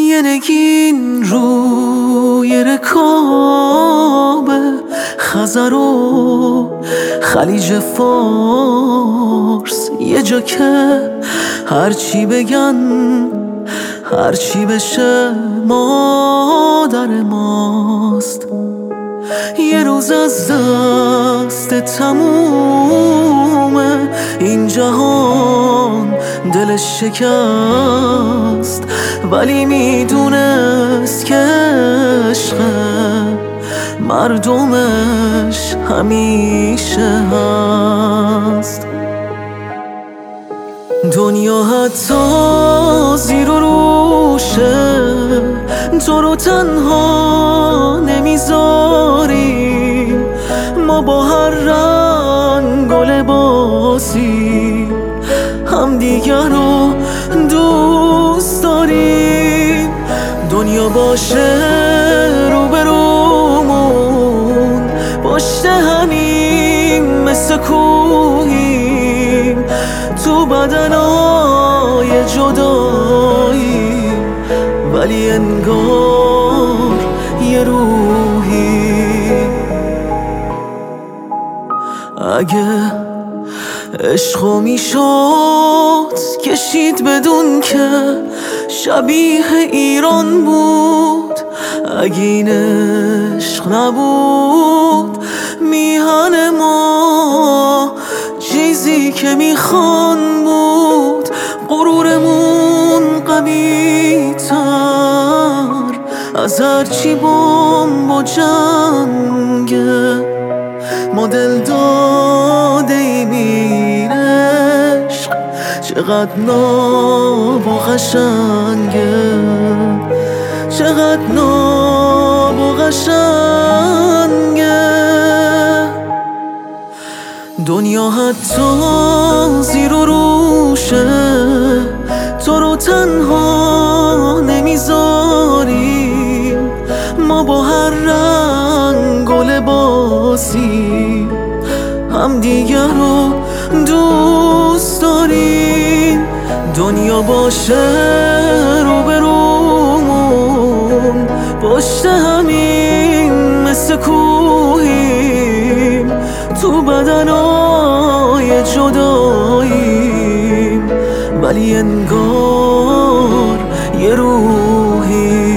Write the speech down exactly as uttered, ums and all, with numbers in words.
یه نگین روی رکاب خزر و خلیج فارس، یه جا که هرچی بگن هرچی بشه مادر ماست. یه روز از دست تموم این جهان دلش شکست، ولی میدونست که عشق مردمش همیشه هست. دنیا حتی زیر و روشه تو رو تنها نمیذاریم، ما با هر رنگ و لباسی هم دیگر رو دوست داریم. دنیا باشه روبرومون، پشت همین مثل کوهیم، تو بدنای جدایی ولی انگار یه روحی. اگه عشقو میشد کشید بدون که شبیه ایران بود، اگه این عشق نبود میهن ما چیزی که میخوان بود. غرورمون قوی تر از هرچی بمب و جنگه، ما دل داده ایم این عشق چقدر ناب و قشنگه، چقدر ناب و قشنگه. دنیا حتی زیر و روشه تو رو تنها نمیذاریم، ما با هر رنگ و لباسی هم دیگر رو دوست داریم. دنیا باشه روبرومون، پشت همین مثل کوهیم، تو بدنای جداییم ولی انگار یه روحی.